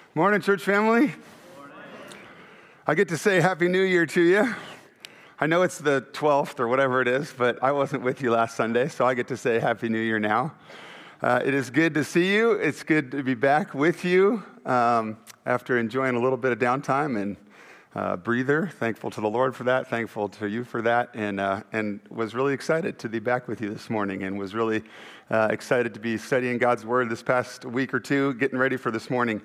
Morning, church family. Morning. I get to say Happy New Year to you. I know it's the 12th or whatever it is, but I wasn't with you last Sunday, so I get to say Happy New Year now. It is good to see you. It's good to be back with you after enjoying a little bit of downtime and breather. Thankful to the Lord for that. Thankful to you for that, and was really excited to be back with you this morning, and was really excited to be studying God's Word this past week or two, getting ready for this morning.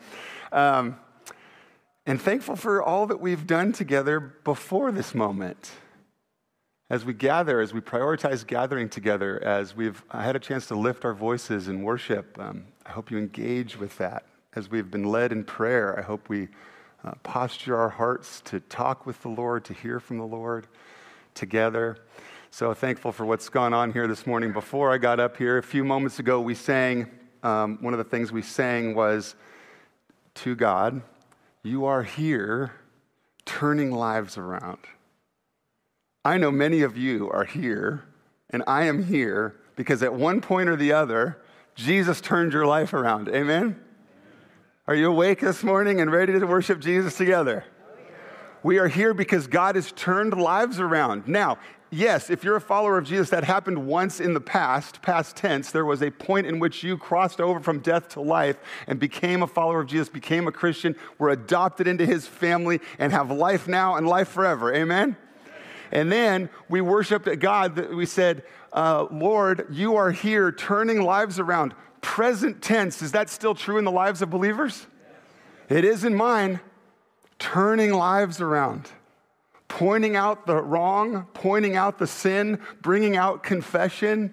And thankful for all that we've done together before this moment. As we gather, as we prioritize gathering together, as we've had a chance to lift our voices in worship, I hope you engage with that. As we've been led in prayer, I hope we posture our hearts to talk with the Lord, to hear from the Lord together. So thankful for what's gone on here this morning. Before I got up here, a few moments ago, we sang, one of the things we sang was, to God, you are here turning lives around. I know many of you are here, and I am here because at one point or the other, Jesus turned your life around. Amen? Are you awake this morning and ready to worship Jesus together? We are here because God has turned lives around. Now, yes, if you're a follower of Jesus, that happened once in the past tense. There was a point in which you crossed over from death to life and became a follower of Jesus, became a Christian, were adopted into his family, and have life now and life forever. Amen? And then we worshiped at God. We said, Lord, you are here turning lives around. Present tense, is that still true in the lives of believers? Yes. It is in mine. Turning lives around. Pointing out the wrong, pointing out the sin, bringing out confession,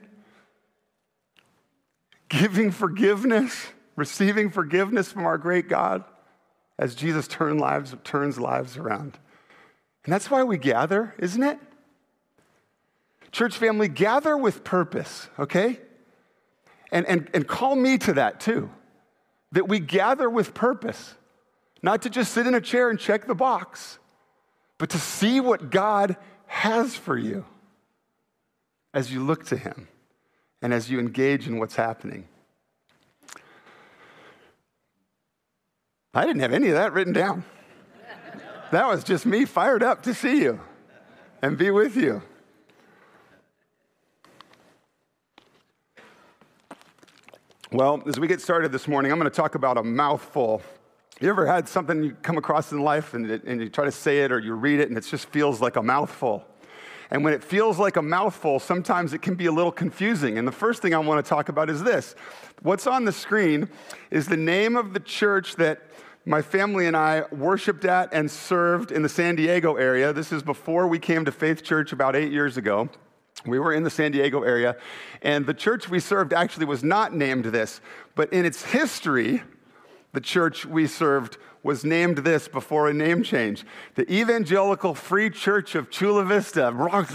giving forgiveness, receiving forgiveness from our great God as Jesus turns lives around. And that's why we gather, isn't it? Church family, gather with purpose, okay? And call me to that too, that we gather with purpose, not to just sit in a chair and check the box, but to see what God has for you as you look to him and as you engage in what's happening. I didn't have any of that written down. That was just me fired up to see you and be with you. Well, as we get started this morning, I'm going to talk about a mouthful. You ever had something you come across in life and you try to say it or you read it and it just feels like a mouthful? And when it feels like a mouthful, sometimes it can be a little confusing. And the first thing I want to talk about is this. What's on the screen is the name of the church that my family and I worshiped at and served in the San Diego area. This is before we came to Faith Church about 8 years ago. We were in the San Diego area, and the church we served actually was not named this, but in its history, the church we served was named this before a name change. The Evangelical Free Church of Chula Vista.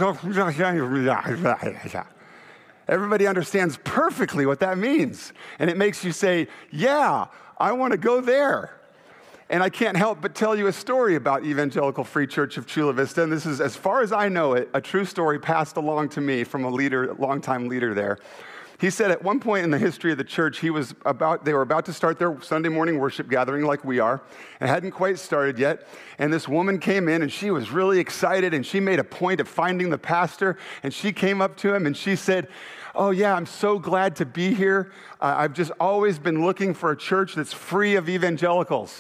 Everybody understands perfectly what that means, and it makes you say, yeah, I want to go there. And I can't help but tell you a story about Evangelical Free Church of Chula Vista. And this is, as far as I know it, a true story passed along to me from a longtime leader there. He said at one point in the history of the church, they were about to start their Sunday morning worship gathering like we are. It hadn't quite started yet. And this woman came in and she was really excited and she made a point of finding the pastor. And she came up to him and she said, oh yeah, I'm so glad to be here. I've just always been looking for a church that's free of evangelicals.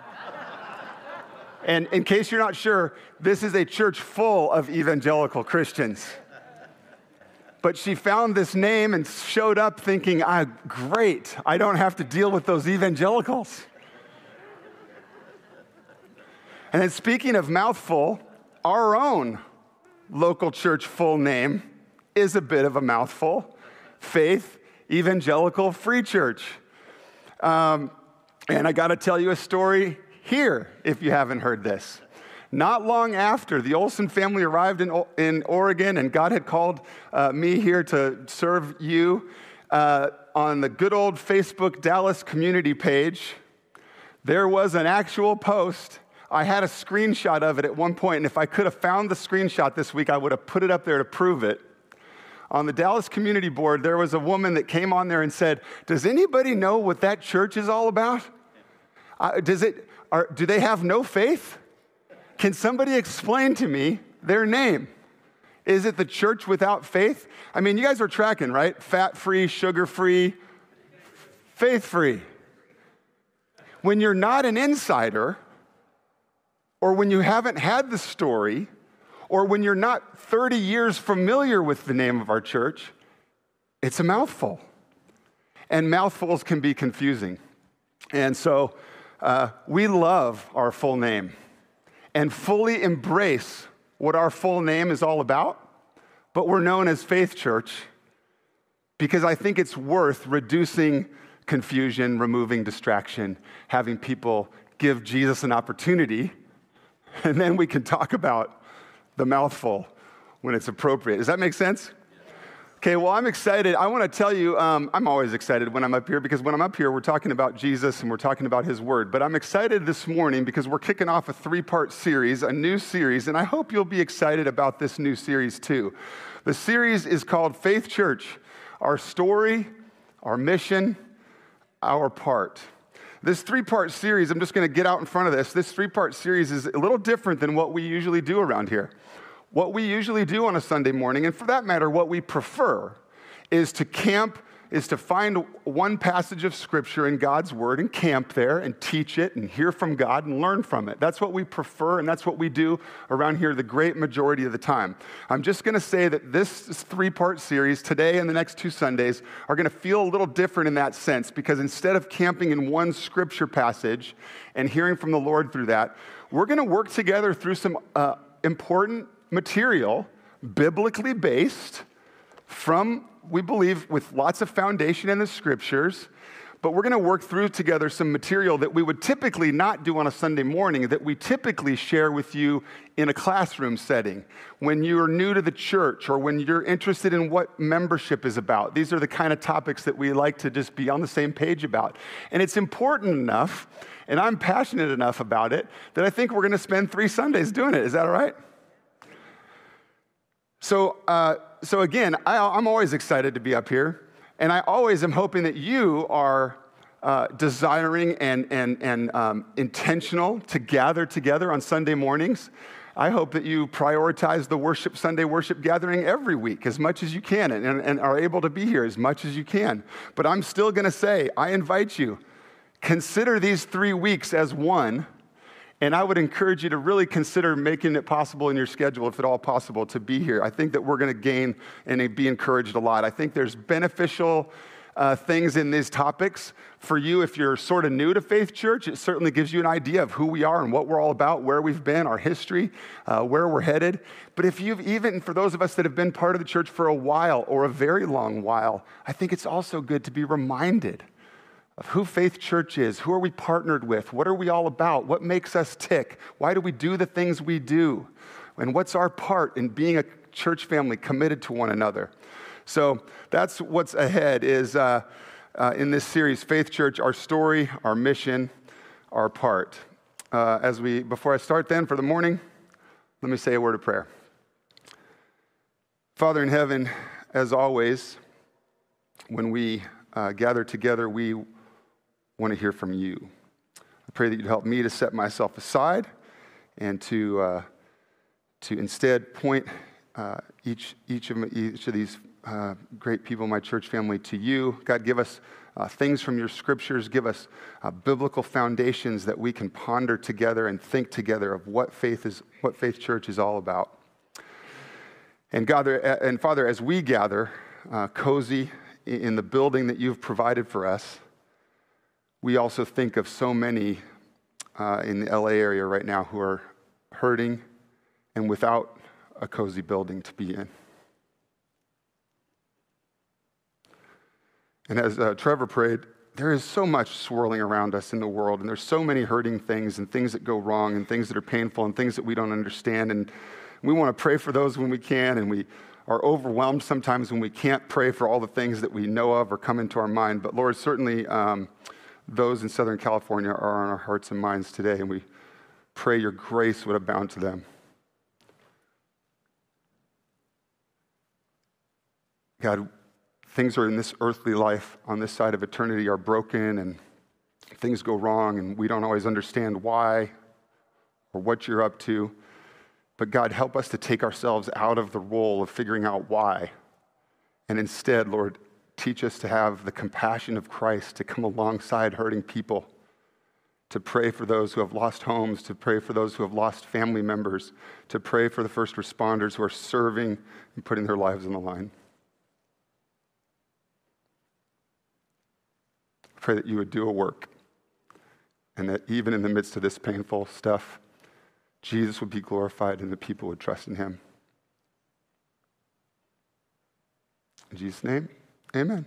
And in case you're not sure, this is a church full of evangelical Christians. But she found this name and showed up thinking, great, I don't have to deal with those evangelicals. And then speaking of mouthful, our own local church full name is a bit of a mouthful. Faith Evangelical Free Church. And I got to tell you a story here, if you haven't heard this. Not long after the Olson family arrived in Oregon and God had called me here to serve you on the good old Facebook Dallas community page, there was an actual post. I had a screenshot of it at one point, and if I could have found the screenshot this week, I would have put it up there to prove it. On the Dallas community board, there was a woman that came on there and said, does anybody know what that church is all about? Do they have no faith? Can somebody explain to me their name? Is it the church without faith? I mean, you guys are tracking, right? Fat-free, sugar-free, faith-free. When you're not an insider, or when you haven't had the story, or when you're not 30 years familiar with the name of our church, it's a mouthful. And mouthfuls can be confusing. And so we love our full name and fully embrace what our full name is all about, but we're known as Faith Church because I think it's worth reducing confusion, removing distraction, having people give Jesus an opportunity, and then we can talk about the mouthful when it's appropriate. Does that make sense? Okay, well, I'm excited. I want to tell you, I'm always excited when I'm up here because when I'm up here, we're talking about Jesus and we're talking about his word. But I'm excited this morning because we're kicking off a 3-part series, a new series, and I hope you'll be excited about this new series too. The series is called Faith Church, Our Story, Our Mission, Our Part. This 3-part series, I'm just going to get out in front of this. This 3-part series is a little different than what we usually do around here. What we usually do on a Sunday morning, and for that matter, what we prefer, is to find one passage of Scripture in God's Word and camp there and teach it and hear from God and learn from it. That's what we prefer, and that's what we do around here the great majority of the time. I'm just going to say that this 3-part series, today and the next 2 Sundays, are going to feel a little different in that sense because instead of camping in one Scripture passage and hearing from the Lord through that, we're going to work together through some important material, biblically based, from, we believe, with lots of foundation in the Scriptures, but we're going to work through together some material that we would typically not do on a Sunday morning, that we typically share with you in a classroom setting, when you're new to the church or when you're interested in what membership is about. These are the kind of topics that we like to just be on the same page about. And it's important enough, and I'm passionate enough about it, that I think we're going to spend 3 Sundays doing it. Is that all right? So again, I'm always excited to be up here, and I always am hoping that you are desiring and intentional to gather together on Sunday mornings. I hope that you prioritize the Sunday worship gathering every week as much as you can and are able to be here as much as you can. But I'm still going to say, I invite you, consider these 3 weeks as one. And I would encourage you to really consider making it possible in your schedule, if at all possible, to be here. I think that we're going to gain and be encouraged a lot. I think there's beneficial things in these topics for you if you're sort of new to Faith Church. It certainly gives you an idea of who we are and what we're all about, where we've been, our history, where we're headed. But if you've even, for those of us that have been part of the church for a while or a very long while, I think it's also good to be reminded of who Faith Church is. Who are we partnered with? What are we all about? What makes us tick? Why do we do the things we do? And what's our part in being a church family committed to one another? So that's what's ahead is in this series, Faith Church, Our Story, Our Mission, Our Part. Before I start then for the morning, let me say a word of prayer. Father in heaven, as always, when we gather together, we want to hear from you. I pray that you'd help me to set myself aside and to instead point each of these great people in my church family to you. God, give us things from your scriptures. Give us biblical foundations that we can ponder together and think together of what Faith Church is all about. And God, and Father, as we gather cozy in the building that you've provided for us, we also think of so many in the LA area right now who are hurting and without a cozy building to be in. And as Trevor prayed, there is so much swirling around us in the world, and there's so many hurting things and things that go wrong and things that are painful and things that we don't understand. And we want to pray for those when we can, and we are overwhelmed sometimes when we can't pray for all the things that we know of or come into our mind. But Lord, certainly those in Southern California are on our hearts and minds today, and we pray your grace would abound to them. God, things are in this earthly life on this side of eternity are broken and things go wrong and we don't always understand why or what you're up to. But God, help us to take ourselves out of the role of figuring out why. And instead, Lord, teach us to have the compassion of Christ to come alongside hurting people, to pray for those who have lost homes, to pray for those who have lost family members, to pray for the first responders who are serving and putting their lives on the line. I pray that you would do a work, and that even in the midst of this painful stuff, Jesus would be glorified and the people would trust in him. In Jesus' name, amen.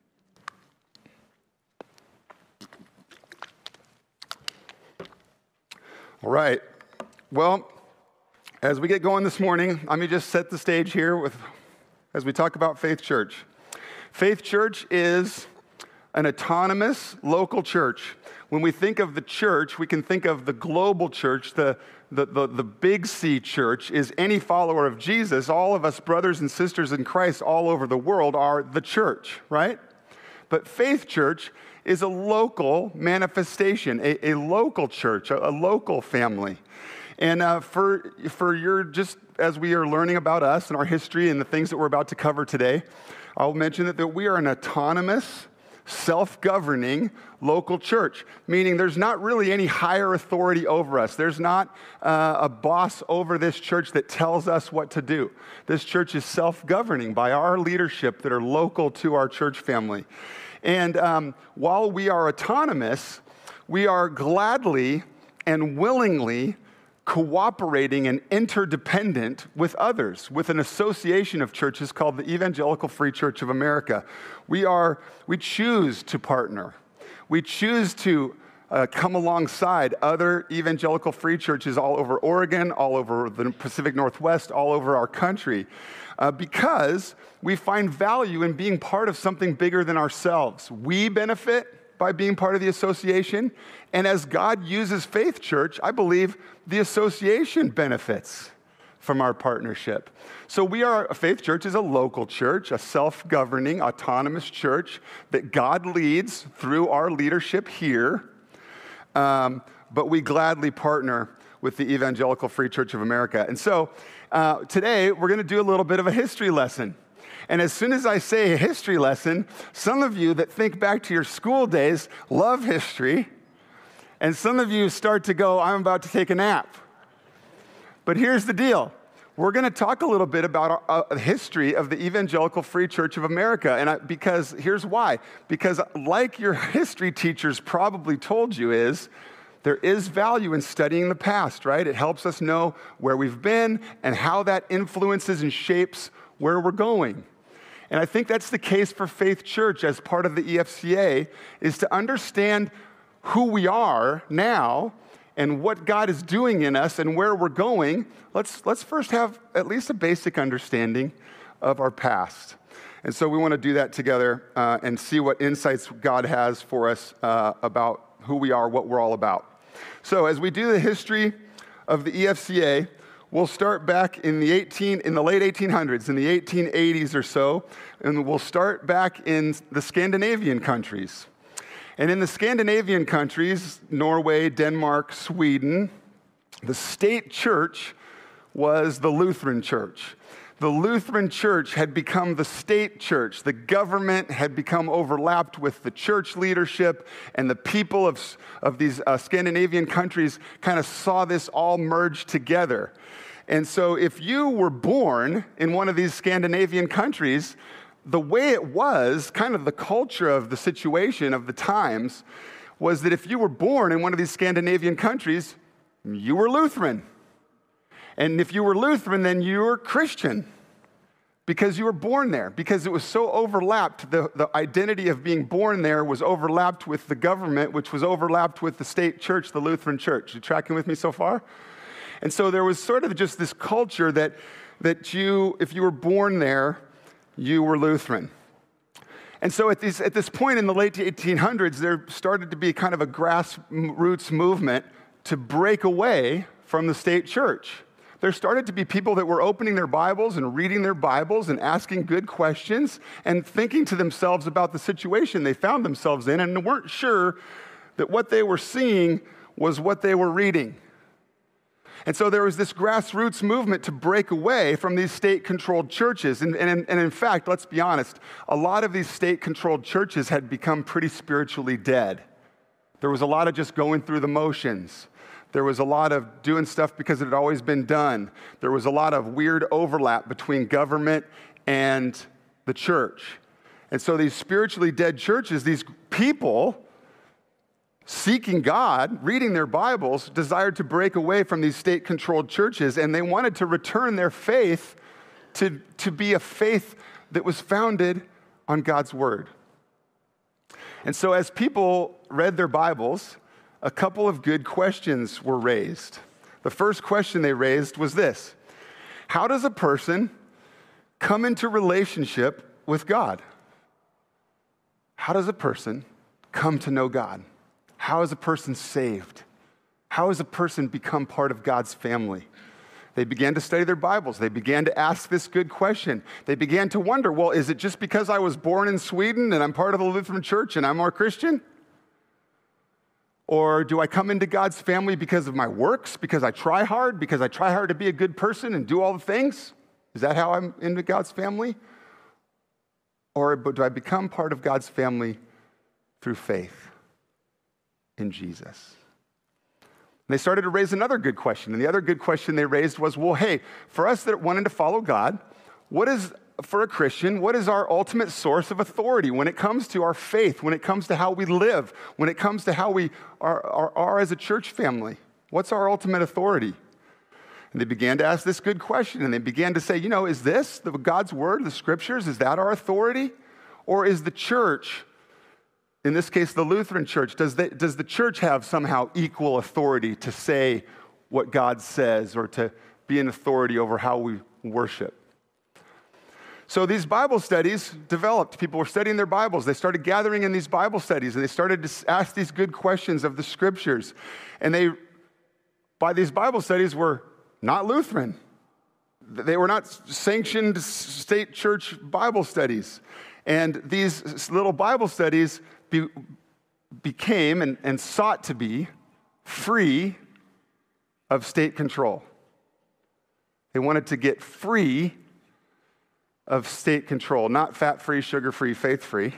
All right. Well, as we get going this morning, let me just set the stage here as we talk about Faith Church. Faith Church is an autonomous local church. When we think of the church, we can think of the global church. The big C church is any follower of Jesus. All of us brothers and sisters in Christ all over the world are the church, right? But Faith Church is a local manifestation, a local church, a local family. And for your, just as we are learning about us and our history and the things that we're about to cover today, I'll mention that we are an autonomous, self-governing local church, meaning there's not really any higher authority over us. There's not a boss over this church that tells us what to do. This church is self-governing by our leadership that are local to our church family. And while we are autonomous, we are gladly and willingly cooperating and interdependent with others, with an association of churches called the Evangelical Free Church of America. We choose to partner. We choose to come alongside other evangelical free churches all over Oregon, all over the Pacific Northwest, all over our country, because we find value in being part of something bigger than ourselves. We benefit by being part of the association, and as God uses Faith Church, I believe the association benefits from our partnership. So Faith Church is a local church, a self-governing, autonomous church that God leads through our leadership here, but we gladly partner with the Evangelical Free Church of America. And so today, we're going to do a little bit of a history lesson. And as soon as I say a history lesson, some of you that think back to your school days love history, and some of you start to go, I'm about to take a nap. But here's the deal. We're going to talk a little bit about the history of the Evangelical Free Church of America. And because here's why. Because like your history teachers probably told you there is value in studying the past, right? It helps us know where we've been and how that influences and shapes where we're going. And I think that's the case for Faith Church as part of the EFCA, is to understand who we are now and what God is doing in us and where we're going. Let's first have at least a basic understanding of our past. And so we want to do that together and see what insights God has for us about who we are, what we're all about. So as we do the history of the EFCA, we'll start back in the late 1800s, in the 1880s or so, and we'll start back in the Scandinavian countries. And in the Scandinavian countries, Norway, Denmark, Sweden, the state church was the Lutheran Church. The Lutheran Church had become the state church. The government had become overlapped with the church leadership, and the people of these Scandinavian countries kind of saw this all merge together. And so if you were born in one of these Scandinavian countries, the way it was, kind of the culture of the situation of the times, was that if you were born in one of these Scandinavian countries, you were Lutheran. And if you were Lutheran, then you were Christian because you were born there, because it was so overlapped. The identity of being born there was overlapped with the government, which was overlapped with the state church, the Lutheran Church. You tracking with me so far? And so there was sort of just this culture that if you were born there, you were Lutheran. And so at this point in the late 1800s, there started to be kind of a grassroots movement to break away from the state church. There started to be people that were opening their Bibles and reading their Bibles and asking good questions and thinking to themselves about the situation they found themselves in and weren't sure that what they were seeing was what they were reading. And so there was this grassroots movement to break away from these state-controlled churches. And in fact, let's be honest, a lot of these state-controlled churches had become pretty spiritually dead. There was a lot of just going through the motions. There was a lot of doing stuff because it had always been done. There was a lot of weird overlap between government and the church. And so these spiritually dead churches, these people seeking God, reading their Bibles, desired to break away from these state-controlled churches, and they wanted to return their faith to be a faith that was founded on God's Word. And so as people read their Bibles, a couple of good questions were raised. The first question they raised was this: how does a person come into relationship with God? How does a person come to know God? How is a person saved? How has a person become part of God's family? They began to study their Bibles. They began to ask this good question. They began to wonder, well, is it just because I was born in Sweden and I'm part of the Lutheran Church and I'm more Christian? Or do I come into God's family because of my works, because I try hard to be a good person and do all the things? Is that how I'm into God's family? Or do I become part of God's family through faith in Jesus? And they started to raise another good question. And the other good question they raised was, well, hey, for us that wanted to follow God, for a Christian, what is our ultimate source of authority when it comes to our faith, when it comes to how we live, when it comes to how we are as a church family? What's our ultimate authority? And they began to ask this good question, and they began to say, is this God's Word, the Scriptures, is that our authority? Or is the church, in this case, the Lutheran Church, does the church have somehow equal authority to say what God says or to be an authority over how we worship? So these Bible studies developed. People were studying their Bibles. They started gathering in these Bible studies, and they started to ask these good questions of the Scriptures. And by these Bible studies, were not Lutheran. They were not sanctioned state church Bible studies. And these little Bible studies became and sought to be free of state control. They wanted to get free of state control, not fat-free, sugar-free, faith-free,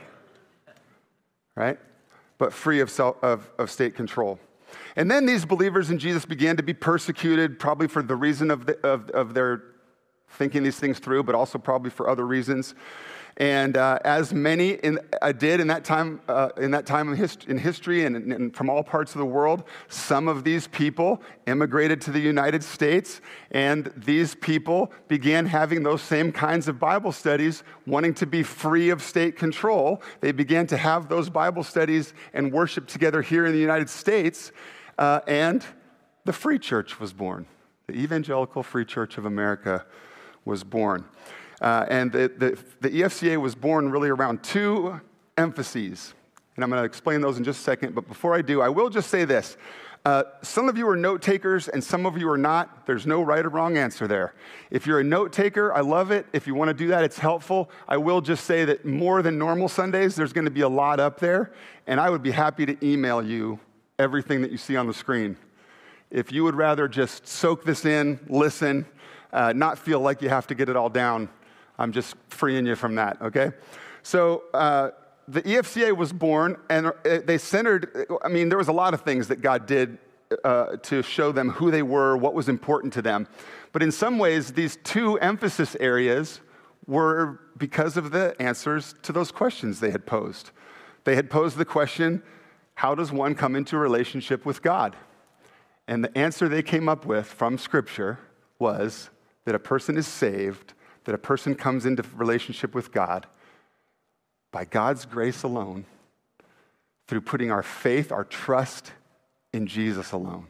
right? But free of state control. And then these believers in Jesus began to be persecuted, probably for the reason of their thinking these things through, but also probably for other reasons. And as many did in that time in history and from all parts of the world, some of these people immigrated to the United States, and these people began having those same kinds of Bible studies, wanting to be free of state control. They began to have those Bible studies and worship together here in the United States, and the Free Church was born. The Evangelical Free Church of America was born. And the EFCA was born really around two emphases. And I'm going to explain those in just a second. But before I do, I will just say this. Some of you are note takers and some of you are not. There's no right or wrong answer there. If you're a note taker, I love it. If you want to do that, it's helpful. I will just say that more than normal Sundays, there's going to be a lot up there. And I would be happy to email you everything that you see on the screen. If you would rather just soak this in, listen, not feel like you have to get it all down, I'm just freeing you from that, okay? So the EFCA was born, and they centered, there was a lot of things that God did to show them who they were, what was important to them. But in some ways, these two emphasis areas were because of the answers to those questions they had posed. They had posed the question, how does one come into a relationship with God? And the answer they came up with from Scripture was that a person is saved, that a person comes into relationship with God by God's grace alone, through putting our faith, our trust in Jesus alone.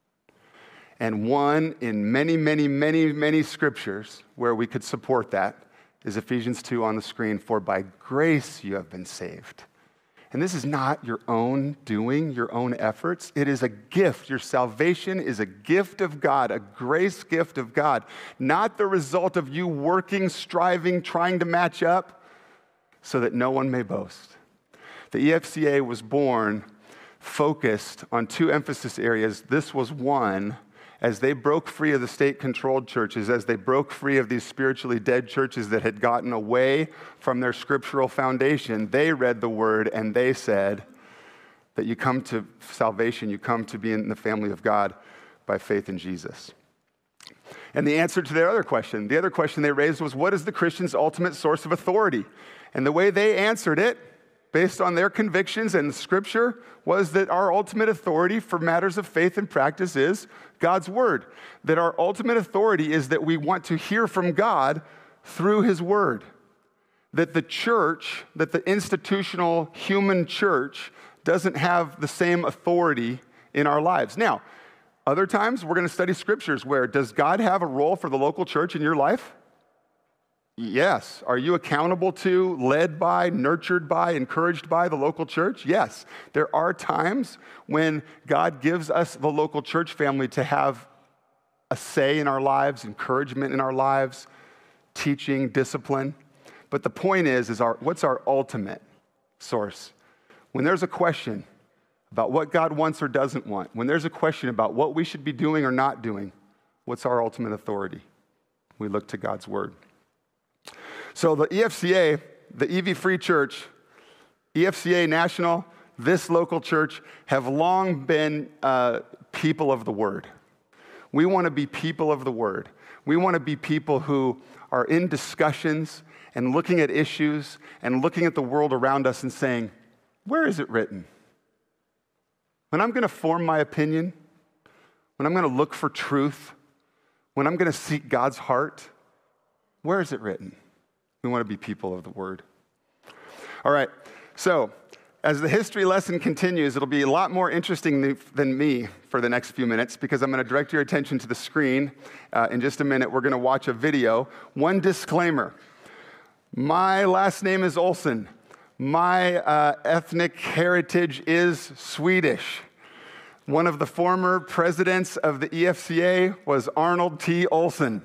And one in many, many, many, many scriptures where we could support that is Ephesians 2 on the screen, for by grace you have been saved. And this is not your own doing, your own efforts. It is a gift. Your salvation is a gift of God, a grace gift of God, not the result of you working, striving, trying to match up so that no one may boast. The EFCA was born focused on two emphasis areas. This was one. As they broke free of the state-controlled churches, as they broke free of these spiritually dead churches that had gotten away from their scriptural foundation, they read the word and they said that you come to salvation, you come to be in the family of God by faith in Jesus. And the answer to their other question, the other question they raised was, what is the Christian's ultimate source of authority? And the way they answered it, based on their convictions and the scripture, was that our ultimate authority for matters of faith and practice is God's word. That our ultimate authority is that we want to hear from God through his word. That the church, that the institutional human church doesn't have the same authority in our lives. Now, other times we're going to study scriptures where, does God have a role for the local church in your life? Yes. Are you accountable to, led by, nurtured by, encouraged by the local church? Yes. There are times when God gives us, the local church family, to have a say in our lives, encouragement in our lives, teaching, discipline. But the point is what's our ultimate source? When there's a question about what God wants or doesn't want, when there's a question about what we should be doing or not doing, what's our ultimate authority? We look to God's word. So the EFCA, the EV Free Church, EFCA National, this local church have long been people of the word. We want to be people of the word. We want to be people who are in discussions and looking at issues and looking at the world around us and saying, where is it written? When I'm going to form my opinion, when I'm going to look for truth, when I'm going to seek God's heart, where is it written? We want to be people of the word. All right, so as the history lesson continues, it'll be a lot more interesting than me for the next few minutes, because I'm going to direct your attention to the screen. In just a minute, we're going to watch a video. One disclaimer. My last name is Olsen. My ethnic heritage is Swedish. One of the former presidents of the EFCA was Arnold T. Olsen.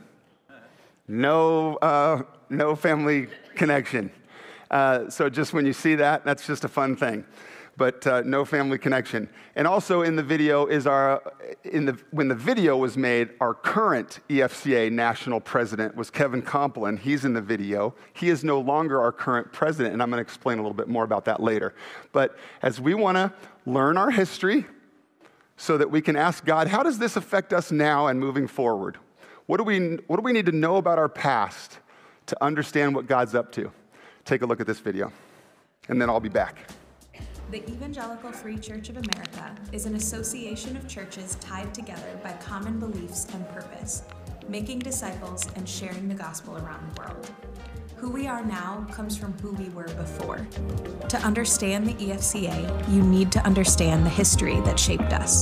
No family connection. So just when you see that, that's just a fun thing. But no family connection. And also in the video is when the video was made, our current EFCA national president was Kevin Compline. He's in the video. He is no longer our current president, and I'm going to explain a little bit more about that later. But as we want to learn our history so that we can ask God, how does this affect us now and moving forward? What do we need to know about our past to understand what God's up to? Take a look at this video, and then I'll be back. The Evangelical Free Church of America is an association of churches tied together by common beliefs and purpose, making disciples and sharing the gospel around the world. Who we are now comes from who we were before. To understand the EFCA, you need to understand the history that shaped us.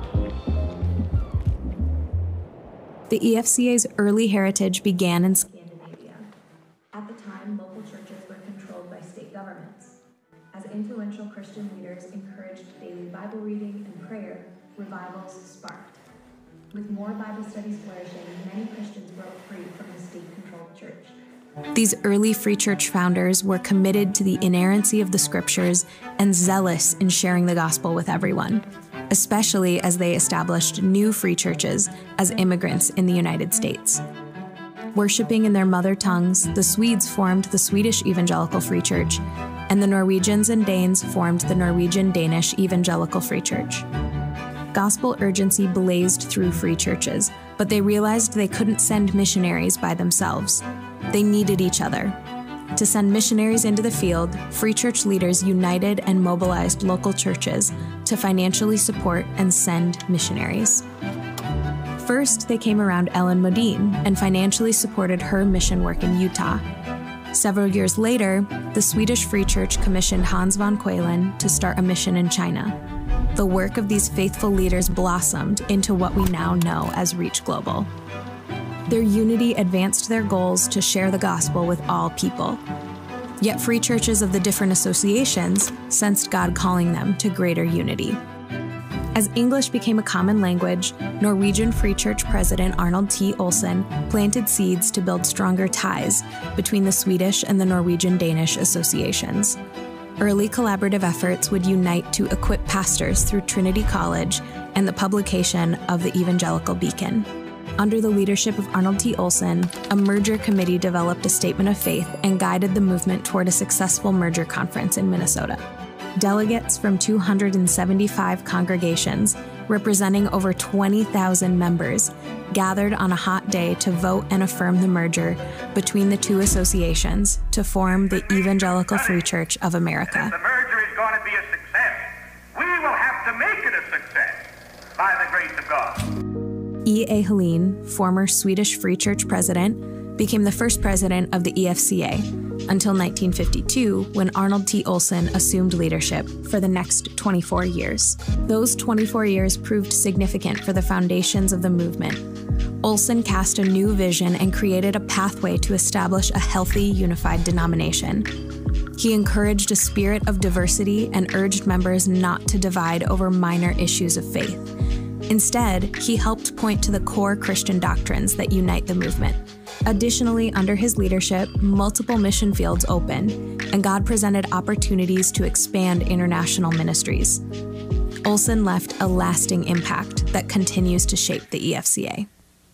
The EFCA's early heritage began in Scandinavia. At the time, local churches were controlled by state governments. As influential Christian leaders encouraged daily Bible reading and prayer, revivals sparked. With more Bible studies flourishing, many Christians broke free from the state-controlled church. These early free church founders were committed to the inerrancy of the scriptures and zealous in sharing the gospel with everyone, especially as they established new free churches as immigrants in the United States. Worshipping in their mother tongues, the Swedes formed the Swedish Evangelical Free Church, and the Norwegians and Danes formed the Norwegian-Danish Evangelical Free Church. Gospel urgency blazed through free churches, but they realized they couldn't send missionaries by themselves. They needed each other. To send missionaries into the field, free church leaders united and mobilized local churches to financially support and send missionaries. First, they came around Ellen Modine and financially supported her mission work in Utah. Several years later, the Swedish Free Church commissioned Hans von Qualen to start a mission in China. The work of these faithful leaders blossomed into what we now know as Reach Global. Their unity advanced their goals to share the gospel with all people. Yet free churches of the different associations sensed God calling them to greater unity. As English became a common language, Norwegian Free Church President Arnold T. Olsen planted seeds to build stronger ties between the Swedish and the Norwegian-Danish associations. Early collaborative efforts would unite to equip pastors through Trinity College and the publication of the Evangelical Beacon. Under the leadership of Arnold T. Olson, a merger committee developed a statement of faith and guided the movement toward a successful merger conference in Minnesota. Delegates from 275 congregations, representing over 20,000 members, gathered on a hot day to vote and affirm the merger between the two associations to form the Evangelical Free Church of America. If the merger is going to be a success, we will have to make it a success by the grace of God. E.A. Helin, former Swedish Free Church president, became the first president of the EFCA until 1952, when Arnold T. Olson assumed leadership for the next 24 years. Those 24 years proved significant for the foundations of the movement. Olson cast a new vision and created a pathway to establish a healthy, unified denomination. He encouraged a spirit of diversity and urged members not to divide over minor issues of faith. Instead, he helped point to the core Christian doctrines that unite the movement. Additionally, under his leadership, multiple mission fields opened, and God presented opportunities to expand international ministries. Olson left a lasting impact that continues to shape the EFCA.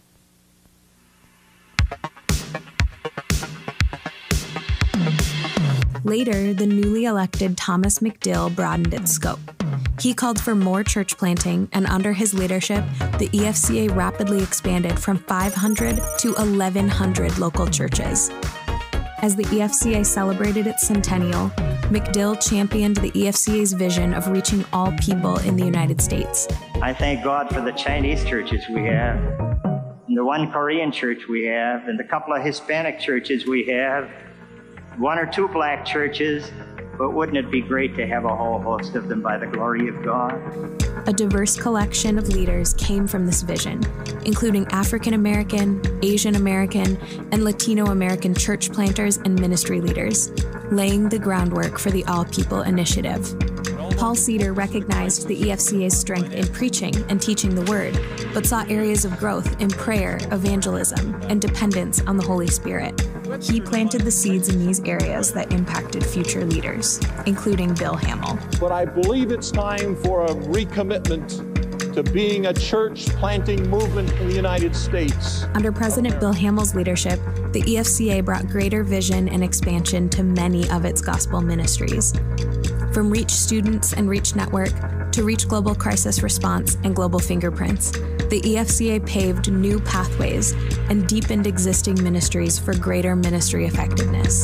Later, the newly elected Thomas McDill broadened its scope. He called for more church planting, and under his leadership, the EFCA rapidly expanded from 500 to 1,100 local churches. As the EFCA celebrated its centennial, McDill championed the EFCA's vision of reaching all people in the United States. I thank God for the Chinese churches we have, and the one Korean church we have, and the couple of Hispanic churches we have, one or two black churches, but wouldn't it be great to have a whole host of them by the glory of God? A diverse collection of leaders came from this vision, including African American, Asian American, and Latino American church planters and ministry leaders, laying the groundwork for the All People Initiative. Paul Cedar recognized the EFCA's strength in preaching and teaching the Word, but saw areas of growth in prayer, evangelism, and dependence on the Holy Spirit. He planted the seeds in these areas that impacted future leaders, including Bill Hamill. But I believe it's time for a recommitment to being a church planting movement in the United States. Under President Bill Hamill's leadership, the EFCA brought greater vision and expansion to many of its gospel ministries. From Reach Students and Reach Network to Reach Global Crisis Response and Global Fingerprints, the EFCA paved new pathways and deepened existing ministries for greater ministry effectiveness.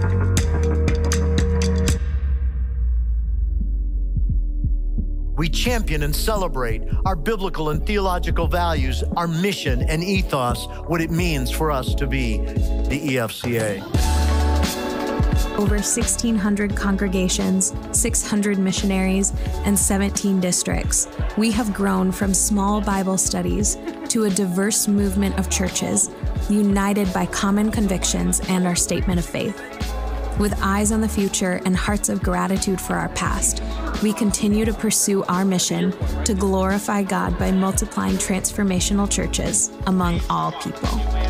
We champion and celebrate our biblical and theological values, our mission and ethos, what it means for us to be the EFCA. Over 1,600 congregations, 600 missionaries, and 17 districts, we have grown from small Bible studies to a diverse movement of churches, united by common convictions and our statement of faith. With eyes on the future and hearts of gratitude for our past, we continue to pursue our mission to glorify God by multiplying transformational churches among all people.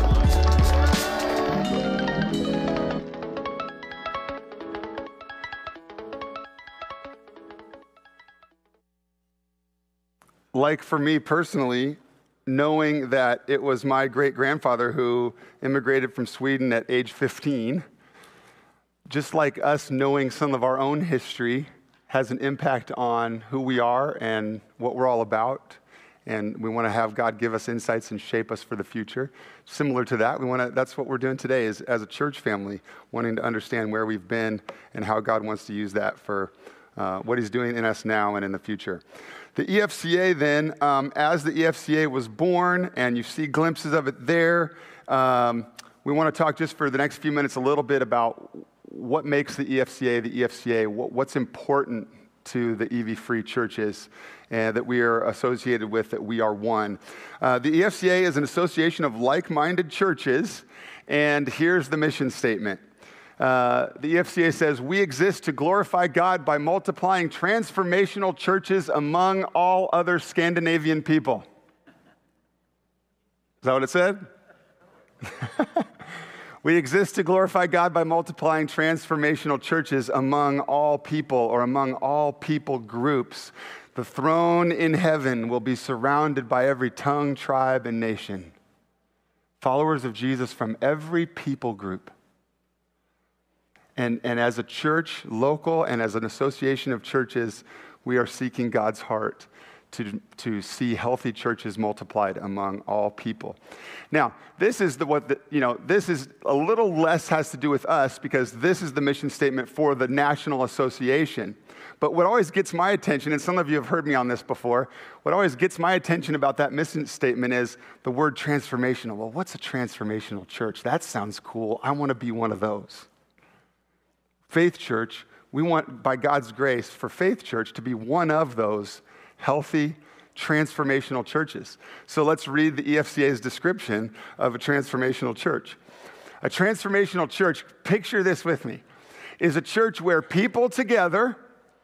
Like for me personally, knowing that it was my great-grandfather who immigrated from Sweden at age 15, just like us knowing some of our own history has an impact on who we are and what we're all about. And we want to have God give us insights and shape us for the future. Similar to that, that's what we're doing today is, as a church family, wanting to understand where we've been and how God wants to use that for what he's doing in us now and in the future. The EFCA then, as the EFCA was born, and you see glimpses of it there, we want to talk just for the next few minutes a little bit about what makes the EFCA, what's important to the EV Free churches that we are associated with, that we are one. The EFCA is an association of like-minded churches, and here's the mission statement. The EFCA says, we exist to glorify God by multiplying transformational churches among all other Scandinavian people. Is that what it said? We exist to glorify God by multiplying transformational churches among all people or among all people groups. The throne in heaven will be surrounded by every tongue, tribe, and nation. Followers of Jesus from every people group. And as a church, local, and as an association of churches, we are seeking God's heart to see healthy churches multiplied among all people. Now, this is this is a little less has to do with us because this is the mission statement for the National Association. But what always gets my attention, and some of you have heard me on this before, what always gets my attention about that mission statement is the word transformational. Well, what's a transformational church? That sounds cool. I want to be one of those. Faith Church, we want, by God's grace, for Faith Church to be one of those healthy, transformational churches. So let's read the EFCA's description of a transformational church. A transformational church, picture this with me, is a church where people together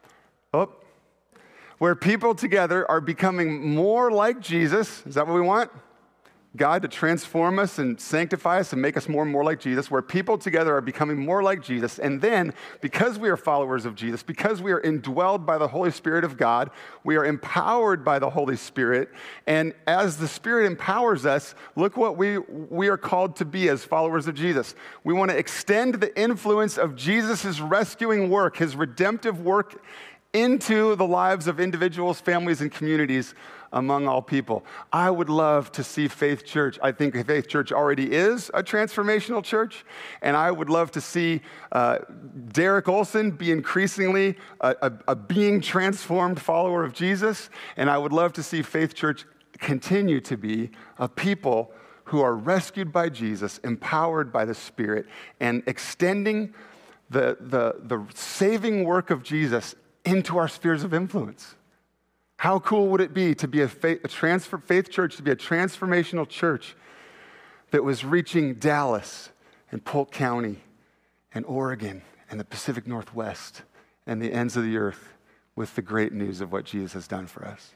are becoming more like Jesus. Is that what we want? God to transform us and sanctify us and make us more and more like Jesus, where people together are becoming more like Jesus. And then, because we are followers of Jesus, because we are indwelled by the Holy Spirit of God, we are empowered by the Holy Spirit. And as the Spirit empowers us, look what we are called to be as followers of Jesus. We want to extend the influence of Jesus' rescuing work, his redemptive work, into the lives of individuals, families, and communities among all people. I would love to see Faith Church. I think Faith Church already is a transformational church, and I would love to see Derek Olson be increasingly a being transformed follower of Jesus, and I would love to see Faith Church continue to be a people who are rescued by Jesus, empowered by the Spirit, and extending the saving work of Jesus into our spheres of influence. How cool would it be to be Faith Church, to be a transformational church that was reaching Dallas and Polk County and Oregon and the Pacific Northwest and the ends of the earth with the great news of what Jesus has done for us?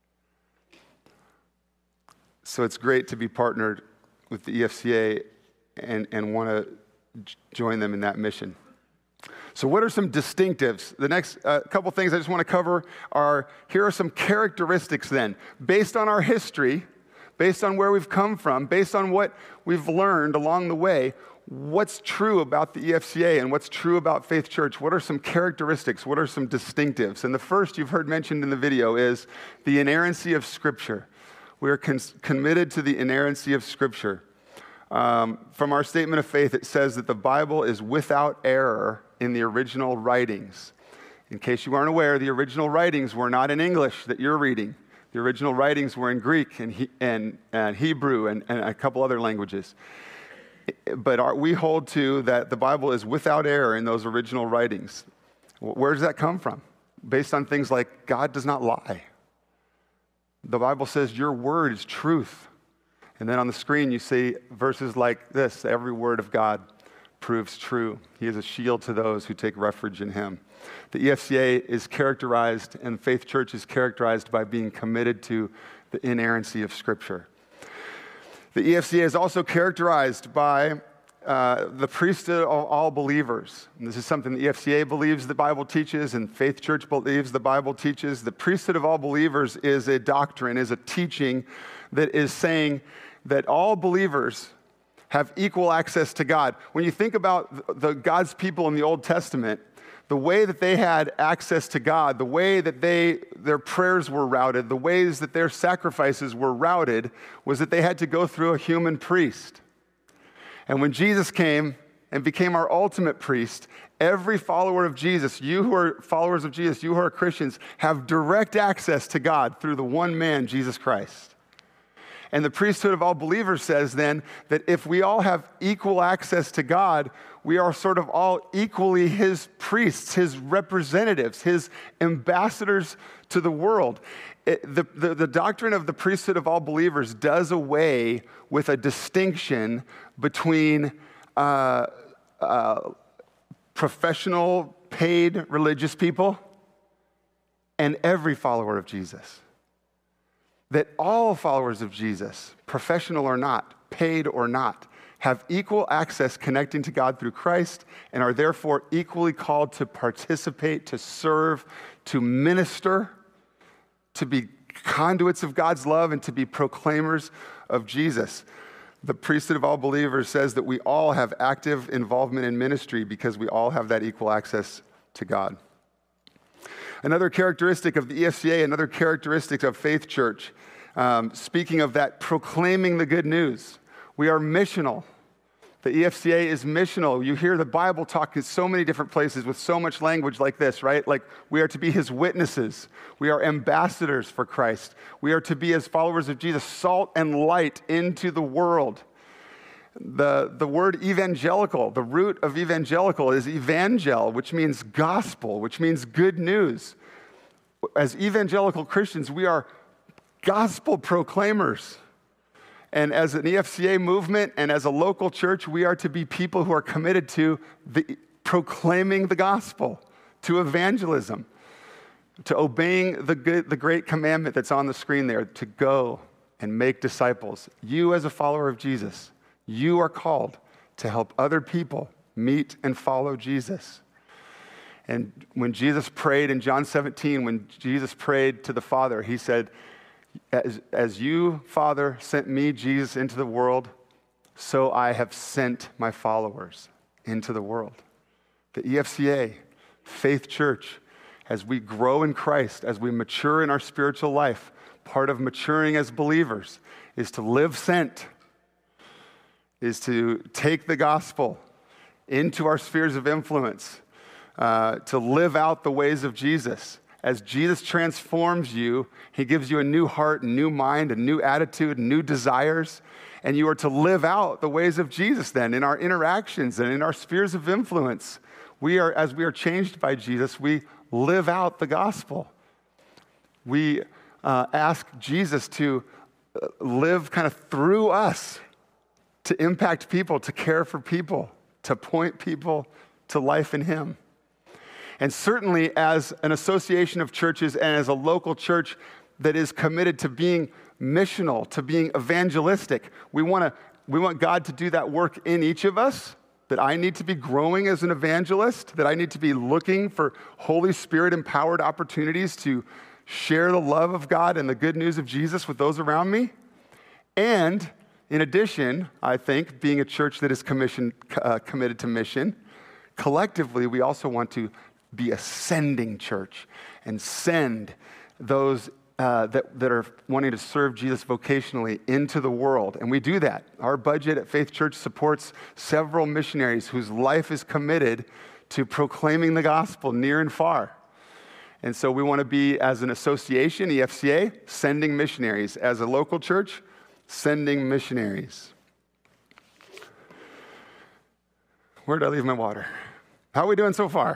So it's great to be partnered with the EFCA and want to join them in that mission. So what are some distinctives? The next couple things I just want to cover are, here are some characteristics then, based on our history, based on where we've come from, based on what we've learned along the way, what's true about the EFCA and what's true about Faith Church? What are some characteristics? What are some distinctives? And the first you've heard mentioned in the video is the inerrancy of Scripture. We are committed to the inerrancy of Scripture. From our statement of faith, it says that the Bible is without error in the original writings. In case you aren't aware, the original writings were not in English that you're reading. The original writings were in Greek and Hebrew and a couple other languages. But we hold to that the Bible is without error in those original writings. Where does that come from? Based on things like God does not lie. The Bible says your word is truth. And then on the screen you see verses like this: every word of God proves true. He is a shield to those who take refuge in him. The EFCA is characterized, and Faith Church is characterized by being committed to the inerrancy of Scripture. The EFCA is also characterized by the priesthood of all believers. And this is something the EFCA believes the Bible teaches, and Faith Church believes the Bible teaches. The priesthood of all believers is a doctrine, is a teaching that is saying that all believers have equal access to God. When you think about God's people in the Old Testament, the way that they had access to God, the way that their prayers were routed, the ways that their sacrifices were routed, was that they had to go through a human priest. And when Jesus came and became our ultimate priest, every follower of Jesus, you who are followers of Jesus, you who are Christians, have direct access to God through the one man, Jesus Christ. And the priesthood of all believers says then that if we all have equal access to God, we are sort of all equally his priests, his representatives, his ambassadors to the world. The doctrine of the priesthood of all believers does away with a distinction between professional, paid religious people and every follower of Jesus. That all followers of Jesus, professional or not, paid or not, have equal access connecting to God through Christ, and are therefore equally called to participate, to serve, to minister, to be conduits of God's love, and to be proclaimers of Jesus. The priesthood of all believers says that we all have active involvement in ministry because we all have that equal access to God. Another characteristic of the EFCA, another characteristic of Faith Church, speaking of that, proclaiming the good news. We are missional. The EFCA is missional. You hear the Bible talk in so many different places with so much language like this, right? Like we are to be his witnesses. We are ambassadors for Christ. We are to be, as followers of Jesus, salt and light into the world. The word evangelical, the root of evangelical is evangel, which means gospel, which means good news. As evangelical Christians, we are gospel proclaimers. And as an EFCA movement and as a local church, we are to be people who are committed to proclaiming the gospel, to evangelism, to obeying the great commandment that's on the screen there, to go and make disciples. You as a follower of Jesus, you are called to help other people meet and follow Jesus. And when Jesus prayed in John 17, when Jesus prayed to the Father, he said, as you, Father, sent me, Jesus, into the world, so I have sent my followers into the world. The EFCA, Faith Church, as we grow in Christ, as we mature in our spiritual life, part of maturing as believers is to live sent, is to take the gospel into our spheres of influence, to live out the ways of Jesus. As Jesus transforms you, he gives you a new heart, a new mind, a new attitude, new desires, and you are to live out the ways of Jesus then in our interactions and in our spheres of influence. As we are changed by Jesus, we live out the gospel. We ask Jesus to live kind of through us, to impact people, to care for people, to point people to life in him. And certainly as an association of churches and as a local church that is committed to being missional, to being evangelistic, we want God to do that work in each of us, that I need to be growing as an evangelist, that I need to be looking for Holy Spirit-empowered opportunities to share the love of God and the good news of Jesus with those around me. And in addition, I think, being a church that is committed to mission, collectively, we also want to be a sending church and send those that are wanting to serve Jesus vocationally into the world. And we do that. Our budget at Faith Church supports several missionaries whose life is committed to proclaiming the gospel near and far. And so we want to be, as an association, EFCA, sending missionaries. As a local church, sending missionaries. Where did I leave my water? How are we doing so far?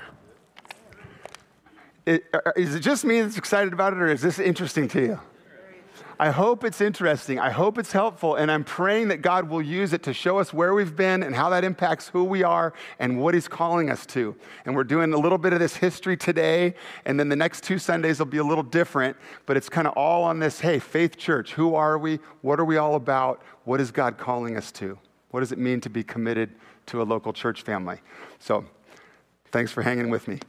Is it just me that's excited about it, or is this interesting to you? I hope it's interesting. I hope it's helpful, and I'm praying that God will use it to show us where we've been and how that impacts who we are and what he's calling us to. And we're doing a little bit of this history today, and then the next 2 Sundays will be a little different, but it's kind of all on this, hey, Faith Church, who are we? What are we all about? What is God calling us to? What does it mean to be committed to a local church family? So, thanks for hanging with me.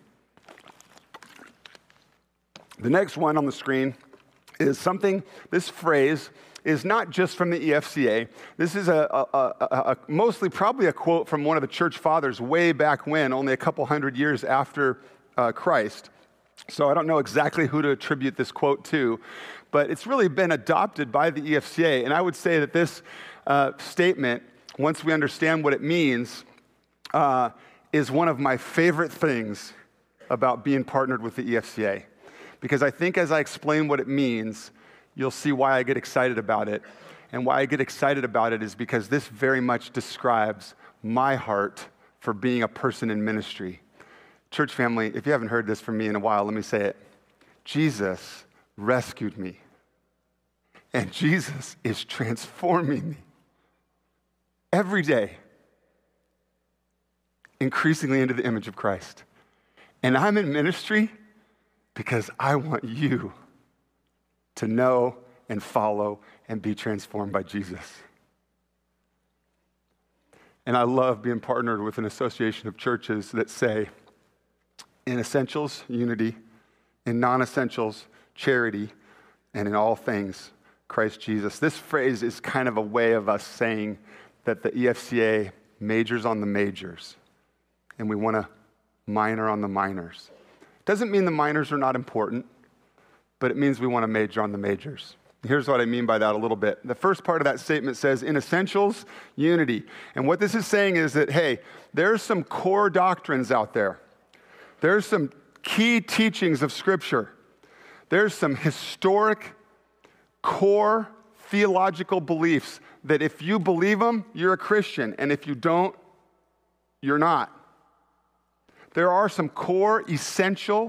The next one on the screen is something, this phrase is not just from the EFCA. This is mostly probably a quote from one of the church fathers way back when, only a couple hundred years after Christ. So I don't know exactly who to attribute this quote to, but it's really been adopted by the EFCA. And I would say that this statement, once we understand what it means, is one of my favorite things about being partnered with the EFCA. Because I think as I explain what it means, you'll see why I get excited about it. And why I get excited about it is because this very much describes my heart for being a person in ministry. Church family, if you haven't heard this from me in a while, let me say it. Jesus rescued me. And Jesus is transforming me every day, increasingly into the image of Christ. And I'm in ministry because I want you to know and follow and be transformed by Jesus. And I love being partnered with an association of churches that say, in essentials, unity, in non-essentials, charity, and in all things, Christ Jesus. This phrase is kind of a way of us saying that the EFCA majors on the majors, and we want to minor on the minors. Doesn't mean the minors are not important, but it means we want to major on the majors. Here's what I mean by that a little bit. The first part of that statement says, in essentials, unity. And what this is saying is that, hey, there's some core doctrines out there. There's some key teachings of Scripture. There's some historic, core theological beliefs that if you believe them, you're a Christian, and if you don't, you're not. There are some core, essential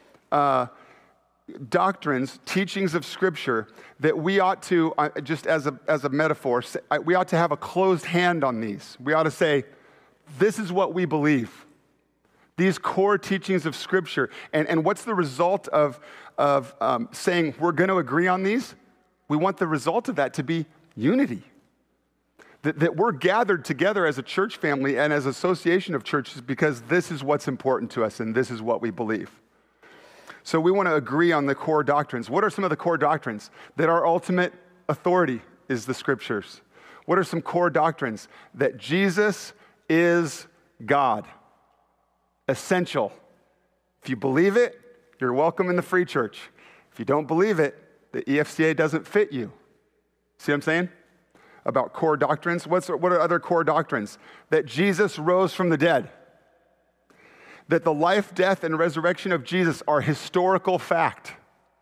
doctrines, teachings of Scripture that we ought to, just as a metaphor, we ought to have a closed hand on these. We ought to say, this is what we believe. These core teachings of Scripture. And what's the result of saying we're going to agree on these? We want the result of that to be unity. That we're gathered together as a church family and as an association of churches because this is what's important to us and this is what we believe. So we want to agree on the core doctrines. What are some of the core doctrines? That our ultimate authority is the Scriptures. What are some core doctrines? That Jesus is God. Essential. If you believe it, you're welcome in the free church. If you don't believe it, the EFCA doesn't fit you. See what I'm saying? About core doctrines. What are other core doctrines? That Jesus rose from the dead. That the life, death, and resurrection of Jesus are historical fact.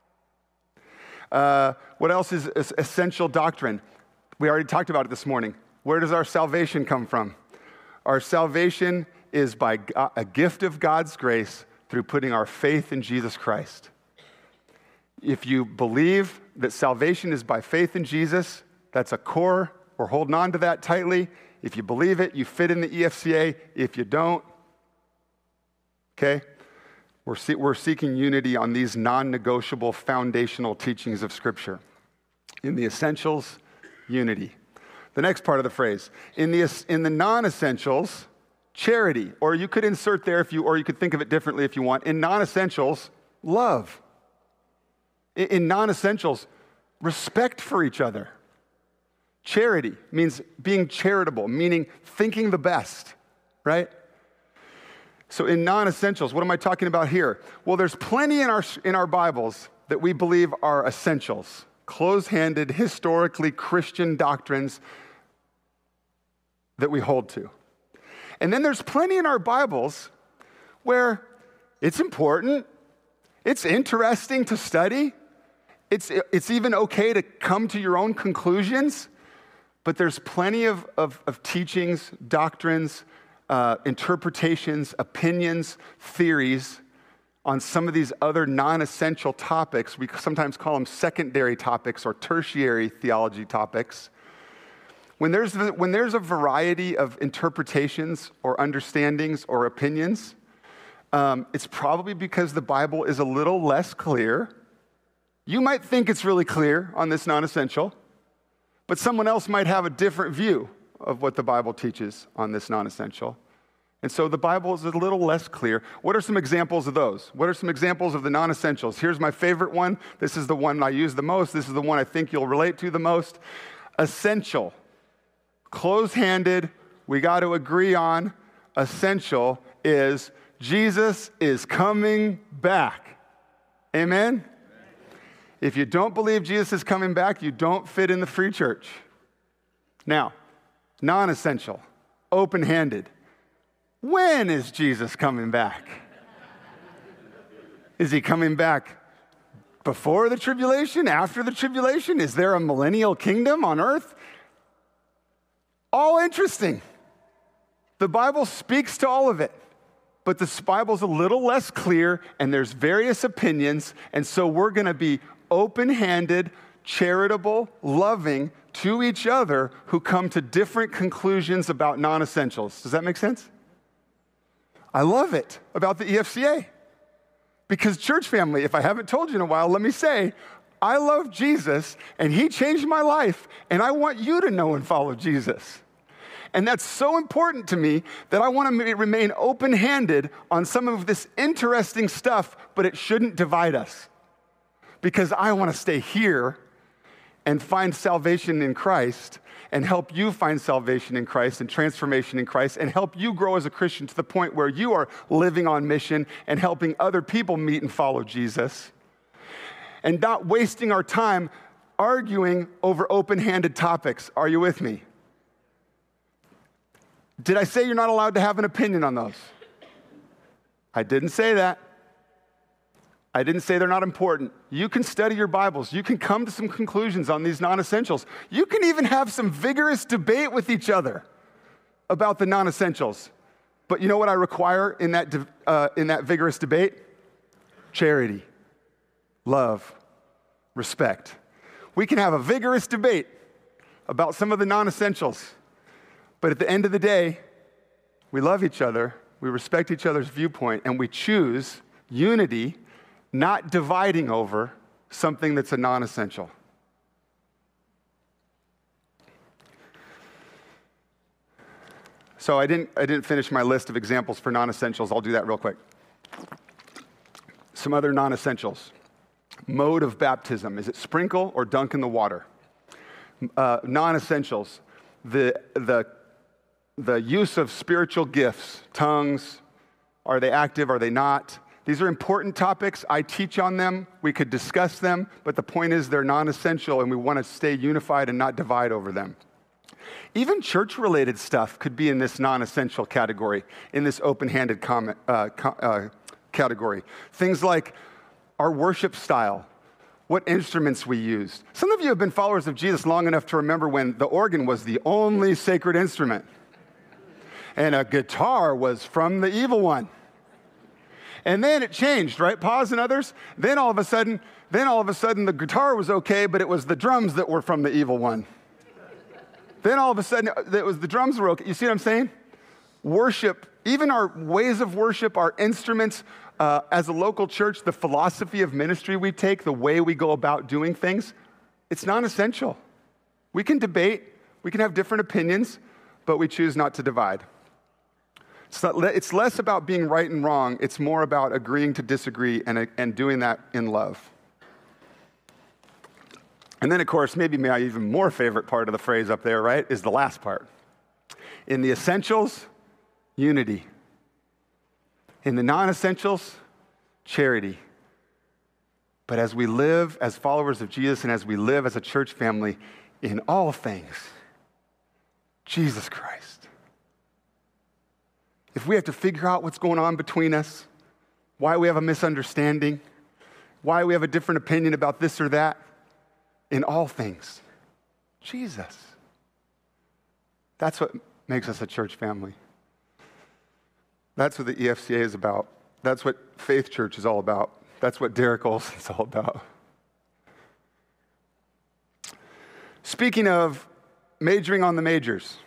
What else is essential doctrine? We already talked about it this morning. Where does our salvation come from? Our salvation is by a gift of God's grace through putting our faith in Jesus Christ. If you believe that salvation is by faith in Jesus, that's a core. We're holding on to that tightly. If you believe it, you fit in the EFCA. If you don't, okay? We're seeking unity on these non-negotiable foundational teachings of Scripture. In the essentials, unity. The next part of the phrase, in the non-essentials, charity. Or you could insert there or you could think of it differently if you want. In non-essentials, love. In non-essentials, respect for each other. Charity means being charitable, meaning thinking the best, right? So in non-essentials, what am I talking about here? Well, there's plenty in our Bibles that we believe are essentials. Close-handed, historically Christian doctrines that we hold to. And then there's plenty in our Bibles where it's important, it's interesting to study, it's even okay to come to your own conclusions, but there's plenty of teachings, doctrines, interpretations, opinions, theories on some of these other non-essential topics. We sometimes call them secondary topics or tertiary theology topics. When there's a variety of interpretations or understandings or opinions, it's probably because the Bible is a little less clear. You might think it's really clear on this non-essential, but someone else might have a different view of what the Bible teaches on this non-essential. And so the Bible is a little less clear. What are some examples of those? What are some examples of the non-essentials? Here's my favorite one. This is the one I use the most. This is the one I think you'll relate to the most. Essential. Close-handed, we got to agree on. Essential is Jesus is coming back. Amen? If you don't believe Jesus is coming back, you don't fit in the free church. Now, non-essential, open-handed. When is Jesus coming back? Is he coming back before the tribulation, after the tribulation? Is there a millennial kingdom on earth? All interesting. The Bible speaks to all of it, but the Bible's a little less clear, and there's various opinions, and so we're going to be open-handed, charitable, loving to each other who come to different conclusions about non-essentials. Does that make sense? I love it about the EFCA. Because church family, if I haven't told you in a while, let me say, I love Jesus, and he changed my life, and I want you to know and follow Jesus. And that's so important to me that I want to remain open-handed on some of this interesting stuff, but it shouldn't divide us. Because I want to stay here and find salvation in Christ and help you find salvation in Christ and transformation in Christ and help you grow as a Christian to the point where you are living on mission and helping other people meet and follow Jesus. And not wasting our time arguing over open-handed topics. Are you with me? Did I say you're not allowed to have an opinion on those? I didn't say that. I didn't say they're not important. You can study your Bibles. You can come to some conclusions on these non-essentials. You can even have some vigorous debate with each other about the non-essentials. But you know what I require in that vigorous debate? Charity, love, respect. We can have a vigorous debate about some of the non-essentials. But at the end of the day, we love each other, we respect each other's viewpoint, and we choose unity, not dividing over something that's a non-essential. So I didn't finish my list of examples for non-essentials. I'll do that real quick. Some other non-essentials. Mode of baptism. Is it sprinkle or dunk in the water? Non-essentials. The use of spiritual gifts. Tongues. Are they active? Are they not? These are important topics. I teach on them. We could discuss them, but the point is they're non-essential and we want to stay unified and not divide over them. Even church-related stuff could be in this non-essential category, in this open-handed category. Things like our worship style, what instruments we used. Some of you have been followers of Jesus long enough to remember when the organ was the only sacred instrument and a guitar was from the evil one. And then it changed, right? Pause and others. Then all of a sudden, the guitar was okay, but it was the drums that were from the evil one. Then all of a sudden, it was the drums were okay. You see what I'm saying? Worship, even our ways of worship, our instruments, as a local church, the philosophy of ministry we take, the way we go about doing things, it's non-essential. We can debate, we can have different opinions, but we choose not to divide. It's less about being right and wrong. It's more about agreeing to disagree and doing that in love. And then, of course, maybe my even more favorite part of the phrase up there, right, is the last part. In the essentials, unity. In the non-essentials, charity. But as we live as followers of Jesus and as we live as a church family, in all things, Jesus Christ. If we have to figure out what's going on between us, why we have a misunderstanding, why we have a different opinion about this or that, in all things, Jesus. That's what makes us a church family. That's what the EFCA is about. That's what Faith Church is all about. That's what Derek Olson's all about. Speaking of majoring on the majors,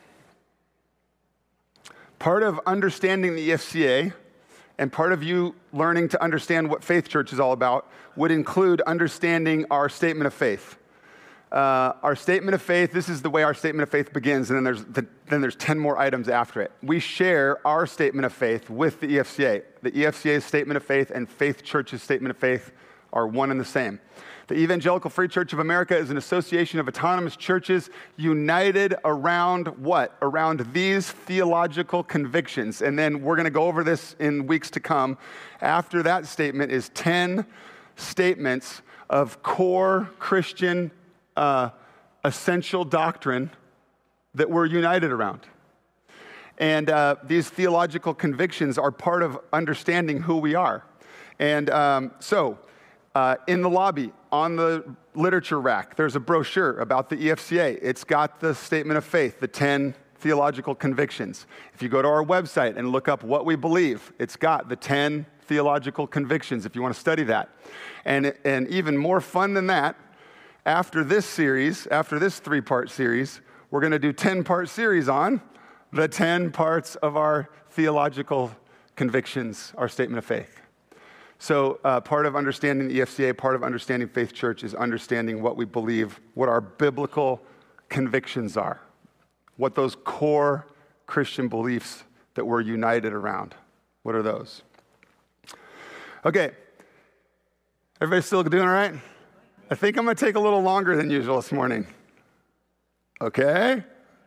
part of understanding the EFCA and part of you learning to understand what Faith Church is all about would include understanding our statement of faith. Our statement of faith, this is the way our statement of faith begins, and then there's 10 more items after it. We share our statement of faith with the EFCA. The EFCA's statement of faith and Faith Church's statement of faith are one and the same. The Evangelical Free Church of America is an association of autonomous churches united around what? Around these theological convictions. And then we're going to go over this in weeks to come. After that statement is 10 statements of core Christian essential doctrine that we're united around. And these theological convictions are part of understanding who we are. And in the lobby, on the literature rack, there's a brochure about the EFCA. It's got the statement of faith, the 10 theological convictions. If you go to our website and look up what we believe, it's got the 10 theological convictions if you want to study that. And even more fun than that, after this series, after this 3-part series, we're going to do 10-part series on the 10 parts of our theological convictions, our statement of faith. So part of understanding the EFCA, part of understanding Faith Church is understanding what we believe, what our biblical convictions are, what those core Christian beliefs that we're united around. What are those? Okay. Everybody still doing all right? I think I'm going to take a little longer than usual this morning. Okay?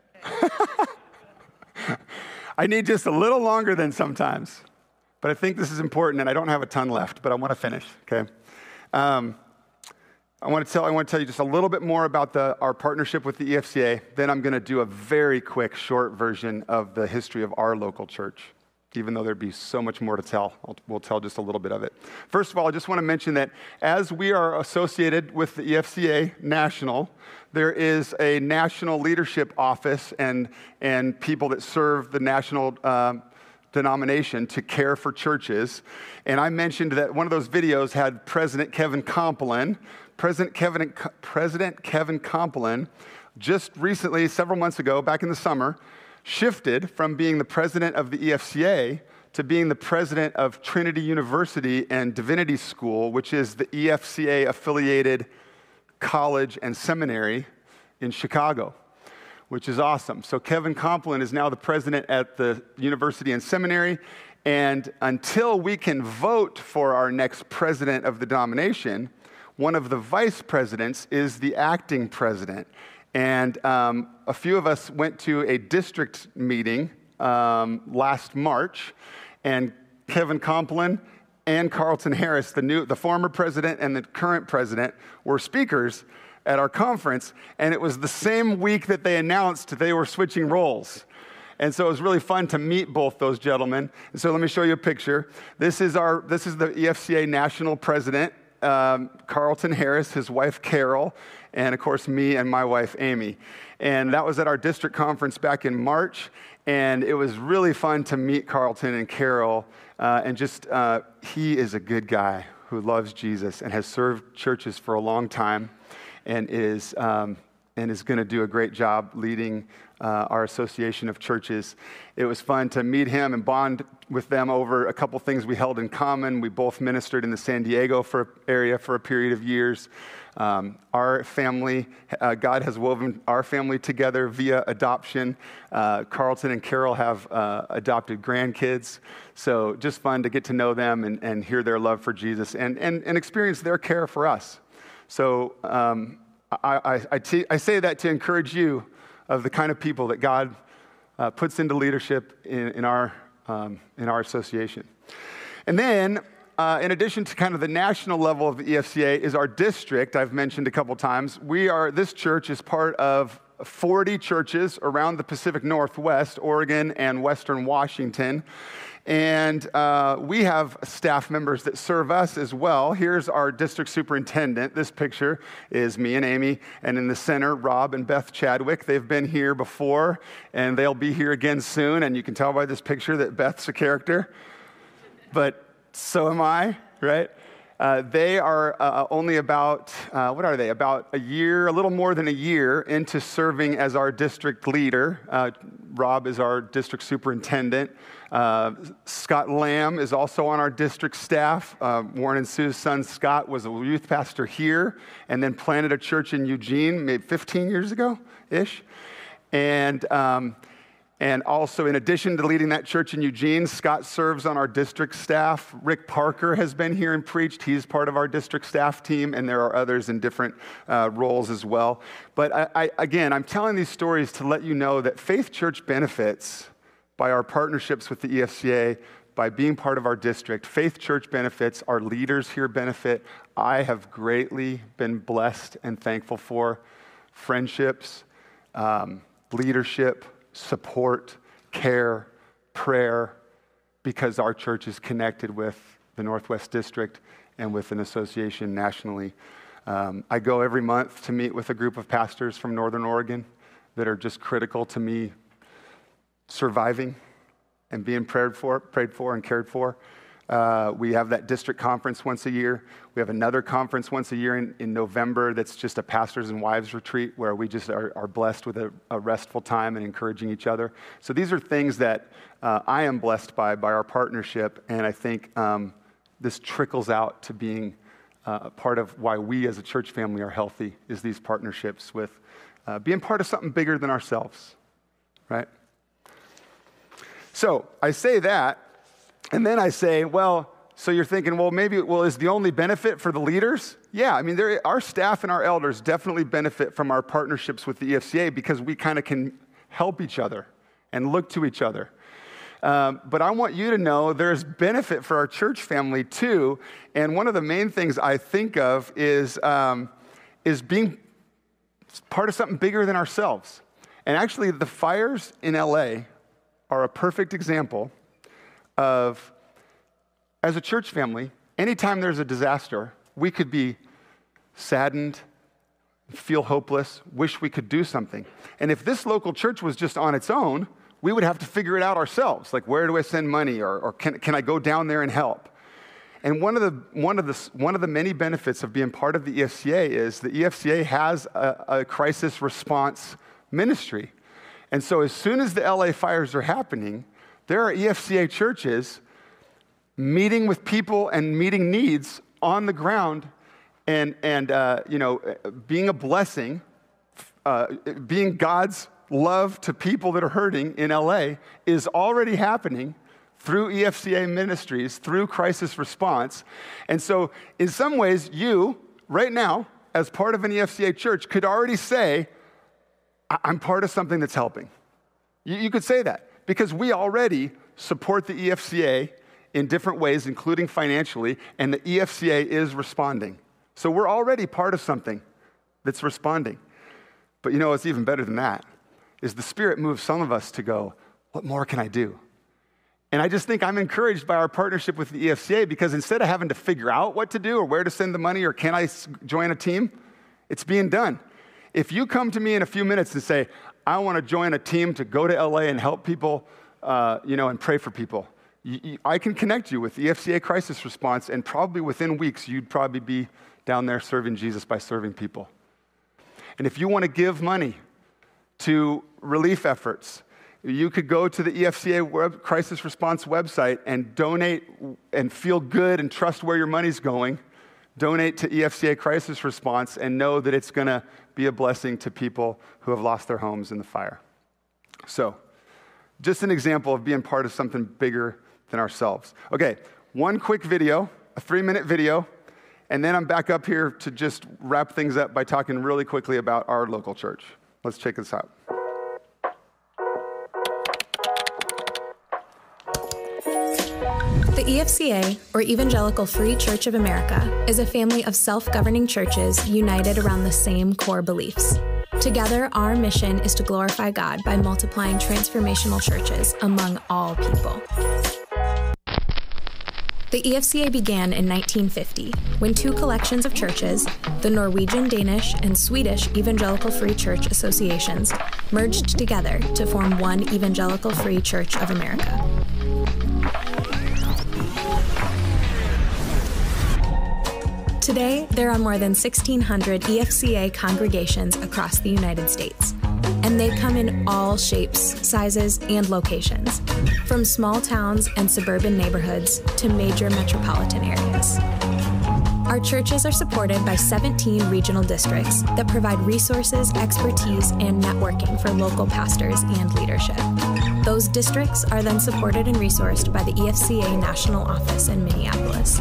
I need just a little longer than sometimes. But I think this is important, and I don't have a ton left, but I want to finish, okay? I want to tell you just a little bit more about our partnership with the EFCA. Then I'm going to do a very quick, short version of the history of our local church. Even though there'd be so much more to tell, we'll tell just a little bit of it. First of all, I just want to mention that as we are associated with the EFCA National, there is a national leadership office and people that serve the national denomination to care for churches. And I mentioned that one of those videos had President Kevin Compline. President Kevin Compline just recently, several months ago, back in the summer, shifted from being the president of the EFCA to being the president of Trinity University and Divinity School, which is the EFCA-affiliated college and seminary in Chicago, which is awesome. So Kevin Compline is now the president at the university and seminary, and until we can vote for our next president of the denomination, one of the vice presidents is the acting president. And a few of us went to a district meeting last March, and Kevin Compline and Carlton Harris, the former president and the current president, were speakers at our conference, and it was the same week that they announced they were switching roles. And so it was really fun to meet both those gentlemen. And so let me show you a picture. This is the EFCA national president, Carlton Harris, his wife Carol, and of course me and my wife Amy. And that was at our district conference back in March, and it was really fun to meet Carlton and Carol, he is a good guy who loves Jesus and has served churches for a long time and is going to do a great job leading our association of churches. It was fun to meet him and bond with them over a couple things we held in common. We both ministered in the San Diego area for a period of years. Our family, God has woven our family together via adoption. Carlton and Carol have adopted grandkids. So just fun to get to know them and hear their love for Jesus and experience their care for us. So I say that to encourage you of the kind of people that God puts into leadership in our association. And then, in addition to kind of the national level of the EFCA, is our district. I've mentioned a couple times. This church is part of 40 churches around the Pacific Northwest, Oregon and Western Washington. And we have staff members that serve us as well. Here's our district superintendent. This picture is me and Amy, and in the center, Rob and Beth Chadwick. They've been here before, and they'll be here again soon. And you can tell by this picture that Beth's a character, but so am I, right? They are only about, about a year, a little more than a year into serving as our district leader. Rob is our district superintendent. Scott Lamb is also on our district staff. Warren and Sue's son, Scott, was a youth pastor here and then planted a church in Eugene maybe 15 years ago-ish. And also, in addition to leading that church in Eugene, Scott serves on our district staff. Rick Parker has been here and preached. He's part of our district staff team, and there are others in different roles as well. But I'm telling these stories to let you know that Faith Church benefits by our partnerships with the EFCA, by being part of our district. Faith Church benefits. Our leaders here benefit. I have greatly been blessed and thankful for friendships, leadership, support, care, prayer, because our church is connected with the Northwest District and with an association nationally. I go every month to meet with a group of pastors from Northern Oregon that are just critical to me surviving and being prayed for and cared for. We have that district conference once a year. We have another conference once a year in November that's just a pastors and wives retreat where we just are blessed with a restful time and encouraging each other. So these are things that I am blessed by our partnership, and I think this trickles out to being part of why we as a church family are healthy, is these partnerships with being part of something bigger than ourselves, right? So I say that, and then I say, well, so you're thinking, well, maybe, is the only benefit for the leaders? Yeah, I mean, our staff and our elders definitely benefit from our partnerships with the EFCA because we kind of can help each other and look to each other. But I want you to know there's benefit for our church family too. And one of the main things I think of is being part of something bigger than ourselves. And actually, the fires in LA are a perfect example of, as a church family, anytime there's a disaster, we could be saddened, feel hopeless, wish we could do something. And if this local church was just on its own, we would have to figure it out ourselves. Like, where do I send money, or can I go down there and help? And one of the many benefits of being part of the EFCA is the EFCA has a crisis response ministry. And so as soon as the LA fires are happening, there are EFCA churches meeting with people and meeting needs on the ground, and being a blessing, being God's love to people that are hurting in LA is already happening through EFCA ministries, through crisis response. And so in some ways, you, right now, as part of an EFCA church, could already say, I'm part of something that's helping. You could say that because we already support the EFCA in different ways, including financially, and the EFCA is responding. So we're already part of something that's responding. But you know what's even better than that is the Spirit moves some of us to go, what more can I do? And I just think I'm encouraged by our partnership with the EFCA because instead of having to figure out what to do or where to send the money or can I join a team, it's being done. If you come to me in a few minutes and say, I want to join a team to go to LA and help people, and pray for people, I can connect you with the EFCA Crisis Response, and probably within weeks, you'd probably be down there serving Jesus by serving people. And if you want to give money to relief efforts, you could go to the EFCA Crisis Response website and donate and feel good and trust where your money's going. Donate to EFCA Crisis Response and know that it's going to be a blessing to people who have lost their homes in the fire. So, just an example of being part of something bigger than ourselves. Okay, one quick video, a 3-minute video, and then I'm back up here to just wrap things up by talking really quickly about our local church. Let's check this out. The EFCA, or Evangelical Free Church of America, is a family of self-governing churches united around the same core beliefs. Together, our mission is to glorify God by multiplying transformational churches among all people. The EFCA began in 1950 when 2 collections of churches, the Norwegian, Danish, and Swedish Evangelical Free Church Associations, merged together to form one Evangelical Free Church of America. Today, there are more than 1,600 EFCA congregations across the United States, and they come in all shapes, sizes, and locations, from small towns and suburban neighborhoods to major metropolitan areas. Our churches are supported by 17 regional districts that provide resources, expertise, and networking for local pastors and leadership. Those districts are then supported and resourced by the EFCA National Office in Minneapolis.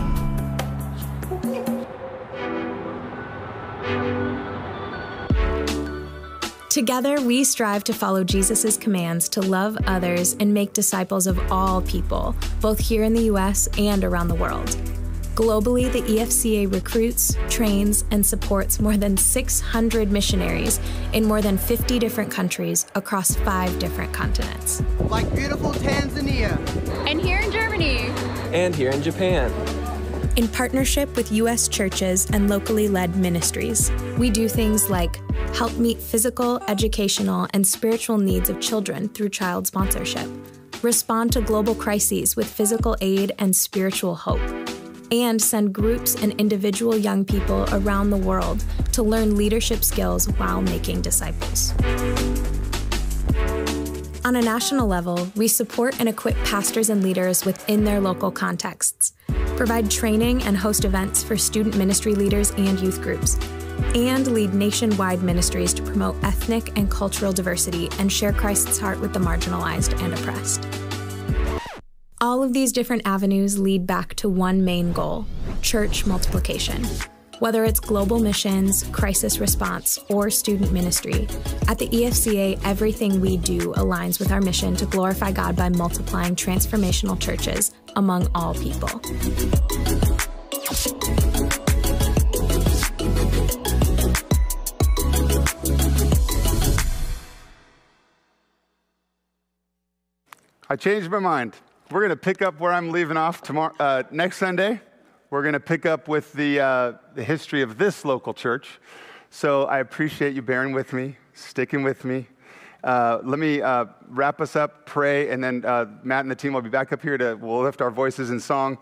Together, we strive to follow Jesus' commands to love others and make disciples of all people, both here in the U.S. and around the world. Globally, the EFCA recruits, trains, and supports more than 600 missionaries in more than 50 different countries across 5 different continents. Like beautiful Tanzania. And here in Germany. And here in Japan. In partnership with U.S. churches and locally led ministries, we do things like help meet physical, educational, and spiritual needs of children through child sponsorship, respond to global crises with physical aid and spiritual hope, and send groups and individual young people around the world to learn leadership skills while making disciples. On a national level, we support and equip pastors and leaders within their local contexts, provide training and host events for student ministry leaders and youth groups, and lead nationwide ministries to promote ethnic and cultural diversity and share Christ's heart with the marginalized and oppressed. All of these different avenues lead back to one main goal: church multiplication. Whether it's global missions, crisis response, or student ministry, at the EFCA, everything we do aligns with our mission to glorify God by multiplying transformational churches among all people. I changed my mind. We're going to pick up where I'm leaving off tomorrow. Next Sunday, we're going to pick up with the history of this local church. So I appreciate you bearing with me, sticking with me. Let me wrap us up, pray, and then Matt and the team will be back up here we'll lift our voices in song.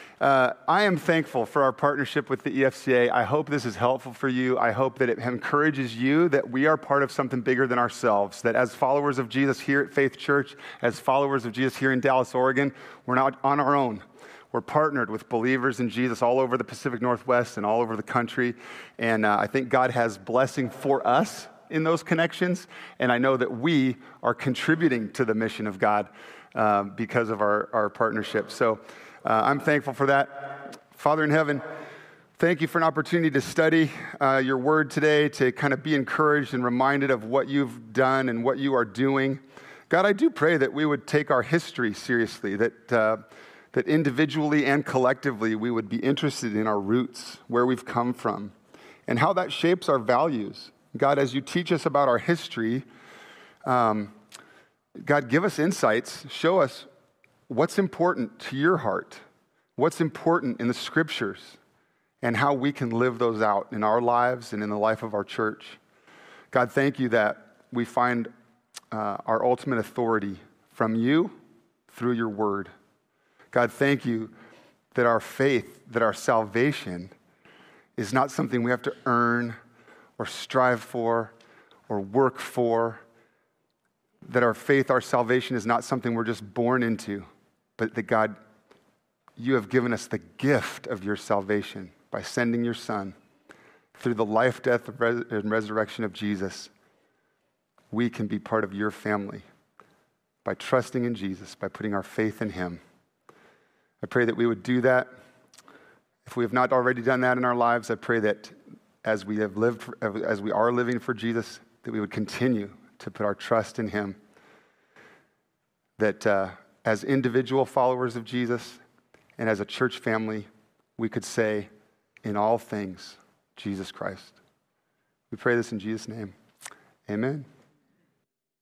I am thankful for our partnership with the EFCA. I hope this is helpful for you. I hope that it encourages you that we are part of something bigger than ourselves, that as followers of Jesus here at Faith Church, as followers of Jesus here in Dallas, Oregon, we're not on our own. We're partnered with believers in Jesus all over the Pacific Northwest and all over the country. And I think God has blessing for us in those connections. And I know that we are contributing to the mission of God because of our partnership. So I'm thankful for that. Father in heaven, thank you for an opportunity to study your word today, to kind of be encouraged and reminded of what you've done and what you are doing. God, I do pray that we would take our history seriously, that individually and collectively we would be interested in our roots, where we've come from, and how that shapes our values. God, as you teach us about our history, God, give us insights, show us what's important to your heart, what's important in the scriptures, and how we can live those out in our lives and in the life of our church. God, thank you that we find our ultimate authority from you through your word. God, thank you that our faith, that our salvation is not something we have to earn or strive for or work for, that our faith, our salvation is not something we're just born into, but that God, you have given us the gift of your salvation by sending your Son through the life, death, and resurrection of Jesus. We can be part of your family by trusting in Jesus, by putting our faith in him. I pray that we would do that. If we have not already done that in our lives, I pray that as we are living for Jesus, that we would continue to put our trust in him. That as individual followers of Jesus and as a church family, we could say, in all things, Jesus Christ. We pray this in Jesus' name. Amen.